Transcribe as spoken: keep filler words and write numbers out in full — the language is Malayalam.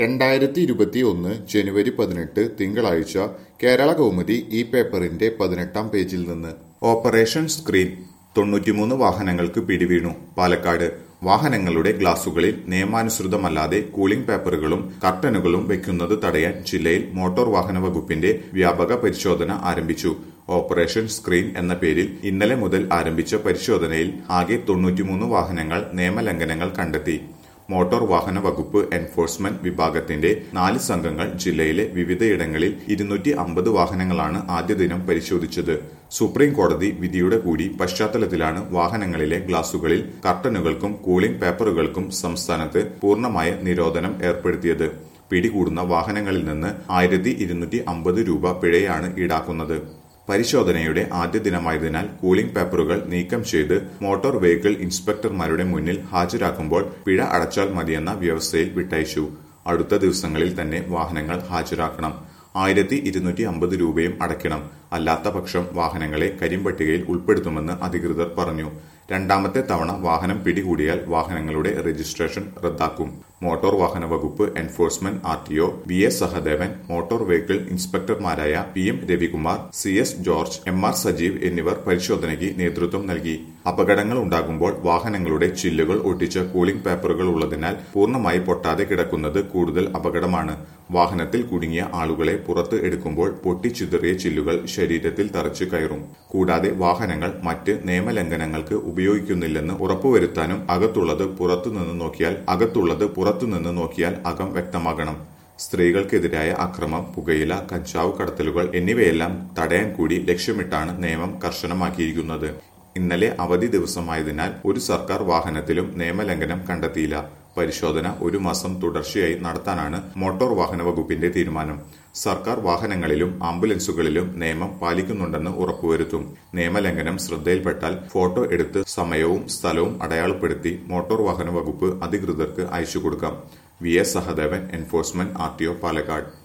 രണ്ടായിരത്തി ഇരുപത്തി ഒന്ന് ജനുവരി പതിനെട്ട് തിങ്കളാഴ്ച കേരള കൗമുദി ഈ പേപ്പറിന്റെ പതിനെട്ടാം പേജിൽ നിന്ന് ഓപ്പറേഷൻ സ്ക്രീൻ തൊണ്ണൂറ്റിമൂന്ന് വാഹനങ്ങൾക്ക് പിടിവീണു. പാലക്കാട് വാഹനങ്ങളുടെ ഗ്ലാസുകളിൽ നിയമാനുസൃതമല്ലാതെ കൂളിംഗ് പേപ്പറുകളും കർട്ടനുകളും വെക്കുന്നത് തടയാൻ ജില്ലയിൽ മോട്ടോർ വാഹന വകുപ്പിന്റെ വ്യാപക പരിശോധന ആരംഭിച്ചു. ഓപ്പറേഷൻ സ്ക്രീൻ എന്ന പേരിൽ ഇന്നലെ മുതൽ ആരംഭിച്ച പരിശോധനയിൽ ആകെ തൊണ്ണൂറ്റിമൂന്ന് വാഹനങ്ങൾ നിയമലംഘനങ്ങൾ കണ്ടെത്തി. മോട്ടോർ വാഹന വകുപ്പ് എൻഫോഴ്സ്മെന്റ് വിഭാഗത്തിന്റെ നാല് സംഘങ്ങൾ ജില്ലയിലെ വിവിധയിടങ്ങളിൽ ഇരുന്നൂറ്റി അമ്പത് വാഹനങ്ങളാണ് ആദ്യ ദിനം പരിശോധിച്ചത്. സുപ്രീം കോടതി വിധിയുടെ കൂടി പശ്ചാത്തലത്തിലാണ് വാഹനങ്ങളിലെ ഗ്ലാസുകളിൽ കർട്ടനുകൾക്കും കൂളിംഗ് പേപ്പറുകൾക്കും സംസ്ഥാനത്ത് പൂർണ്ണമായ നിരോധനം ഏർപ്പെടുത്തിയത്. പിടികൂടുന്ന വാഹനങ്ങളിൽ നിന്ന് ആയിരത്തി ഇരുന്നൂറ്റി അമ്പത് രൂപ പിഴയാണ് ഈടാക്കുന്നത്. പരിശോധനയുടെ ആദ്യ ദിനമായതിനാൽ കൂളിംഗ് പേപ്പറുകൾ നീക്കം ചെയ്ത് മോട്ടോർ വെഹിക്കിൾ ഇൻസ്പെക്ടർമാരുടെ മുന്നിൽ ഹാജരാക്കുമ്പോൾ പിഴ അടച്ചാൽ മതിയെന്ന വ്യവസ്ഥയിൽ വിട്ടയച്ചു. അടുത്ത ദിവസങ്ങളിൽ തന്നെ വാഹനങ്ങൾ ഹാജരാക്കണം. ആയിരത്തി ഇരുന്നൂറ്റി അമ്പത് രൂപയും അടയ്ക്കണം. അല്ലാത്ത പക്ഷം വാഹനങ്ങളെ കരിമ്പട്ടികയിൽ ഉൾപ്പെടുത്തുമെന്ന് അധികൃതർ പറഞ്ഞു. രണ്ടാമത്തെ തവണ വാഹനം പിടികൂടിയാൽ വാഹനങ്ങളുടെ രജിസ്ട്രേഷൻ റദ്ദാക്കും. മോട്ടോർ വാഹന വകുപ്പ് enforcement R T O V S Sahadevan, motor vehicle ഇൻസ്പെക്ടർമാരായ P M Ravikumar, C S George, M R Sajeev എന്നിവർ പരിശോധനയ്ക്ക് നേതൃത്വം നൽകി. അപകടങ്ങൾ ഉണ്ടാകുമ്പോൾ വാഹനങ്ങളുടെ ചില്ലുകൾ ഒട്ടിച്ച കൂളിംഗ് പേപ്പറുകൾ ഉള്ളതിനാൽ പൂർണ്ണമായി പൊട്ടാതെ കിടക്കുന്നത് കൂടുതൽ അപകടമാണ്. വാഹനത്തിൽ കുടുങ്ങിയ ആളുകളെ പുറത്ത് എടുക്കുമ്പോൾ പൊട്ടിച്ചിതറിയ ചില്ലുകൾ ശരീരത്തിൽ തറച്ചു കയറും. കൂടാതെ വാഹനങ്ങൾ മറ്റ് നിയമലംഘനങ്ങൾക്ക് ഉപയോഗിക്കുന്നില്ലെന്ന് ഉറപ്പുവരുത്താനും അകത്തുള്ളത് പുറത്തുനിന്ന് നോക്കിയാൽ അകത്തുള്ളത് പുറത്തുനിന്ന് നോക്കിയാൽ അകം വ്യക്തമാകണം. സ്ത്രീകൾക്കെതിരായ അക്രമം, പുകയില, കഞ്ചാവ് കടത്തലുകൾ എന്നിവയെല്ലാം തടയാൻ കൂടി ലക്ഷ്യമിട്ടാണ് നിയമം കർശനമാക്കിയിരിക്കുന്നത്. ഇന്നലെ അവധി ദിവസമായതിനാൽ ഒരു സർക്കാർ വാഹനത്തിലും നിയമലംഘനം കണ്ടെത്തിയില്ല. പരിശോധന ഒരു മാസം തുടർച്ചയായി നടത്താനാണ് മോട്ടോർ വാഹന വകുപ്പിന്റെ തീരുമാനം. സർക്കാർ വാഹനങ്ങളിലും ആംബുലൻസുകളിലും നിയമം പാലിക്കുന്നുണ്ടെന്ന് ഉറപ്പുവരുത്തും. നിയമലംഘനം ശ്രദ്ധയിൽപ്പെട്ടാൽ ഫോട്ടോ എടുത്ത് സമയവും സ്ഥലവും അടയാളപ്പെടുത്തി മോട്ടോർ വാഹന വകുപ്പ് അധികൃതർക്ക് അയച്ചുകൊടുക്കാം. V S Sahadevan, enforcement R T O Palakkad.